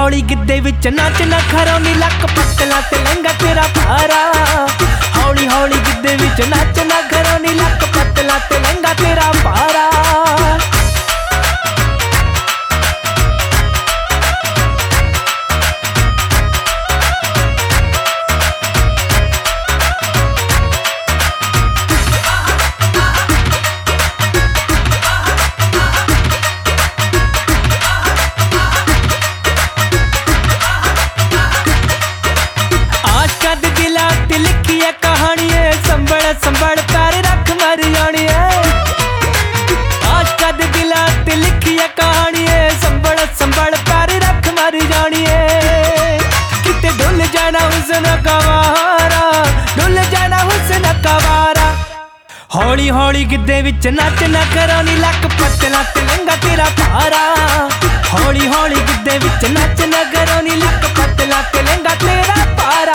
हौली गिद्धे विच नच नखरा नी लक पतला ते लहंगा तेरा भारा। हौली हौली गिद्धे विच नच नखरा नी लक पतला ते लहंगा तेरा भारा। संभल पैर रख मर जानी है आशका दे दिला ते लिखी है कहानी है। संभल पैर रख मर जानी है। किते डुल जाना हुस्न कवारा, डुल जाना हुस्न कवारा। हौली हौली गिद्धे विच नच नखरा नी लक पतला ते लहंगा तेरा भारा। हौली हौली गिद्धे विच नच नखरा नी लक पतला ते लहंगा तेरा भारा।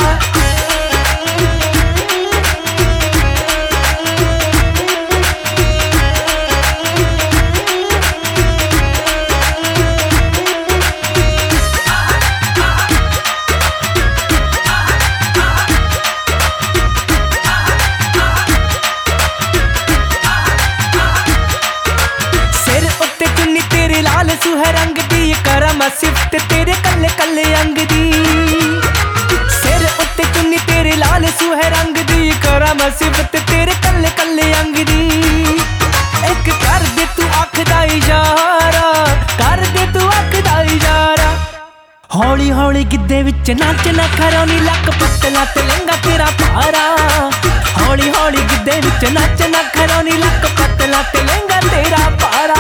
लाल सुह रंग दी करा मैं सिफत तेरे कल्ले कल्ले अंग दी। सिर उत्ते चुन्नी तेरे लाल सुह रंग दी करा मैं सिफत तेरे कल्ले कल्ले अंग दी। एक कर दे तू अख दा इशारा, कर दे तू अख दा इशारा। हौली हौली गिद्धे विच नच नखरा नी लक पतला ते लहंगा तेरा भारा। हौली हौली गिद्धे विच नच नखरा नी लक पतला ते लहंगा तेरा भारा।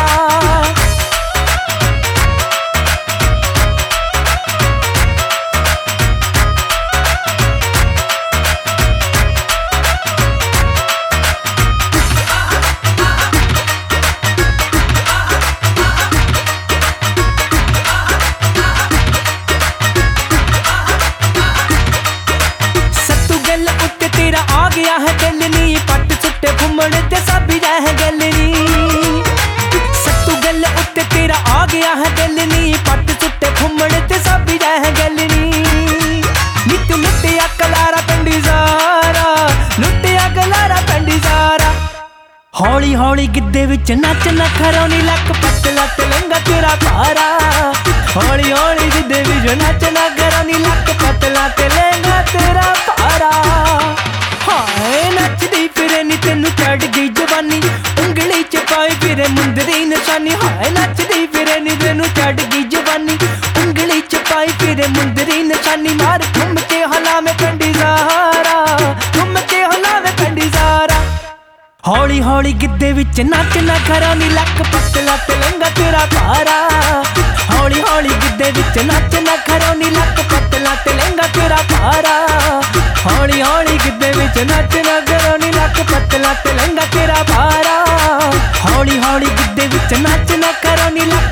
आ गया है दिल नी पट सुट्टे घुमण ते सब रह गल नी। सत्तू गल उत्ते तेरा आ गया है दिल नी पट सुट्टे घुमण ते सब रह गल नी। नी तू लुटिया कलारा पिंडी सारा, लुटिया कलारा पिंडी सारा। हौली हौली गिद्धे विच नच नखरा नी लक पतला ते लहंगा तेरा भारा। हौली हौली गिद्धे विच नच नखरा नी लक पतला ते लहंगा तेरा भारा। हाय नचदी फिरे नी तेनू चढ़ गई जवानी, उंगली च पाई फिरे मुंदरी निशानी। हाय नचदी फिरे नी तेनू चढ़ गई जवानी, उंगली च पाई फिरे मुंदरी निशानी। मार घूम के हलावे पिंडी सारा, घूम के हलावे पिंडी सारा। हौली हौली गिद्धे विच नच नखरा नी लक पतला ते लहंगा तेरा भारा। हौली हौली गिद्धे विच नच नखरा नी लक पतला ते लहंगा तेरा भारा। हौली हौली गिद्धे विच नच नखरा नी लक पतला ते लहंगा तेरा भारा। हौली हौली गिद्धे विच नच नखरा नी लक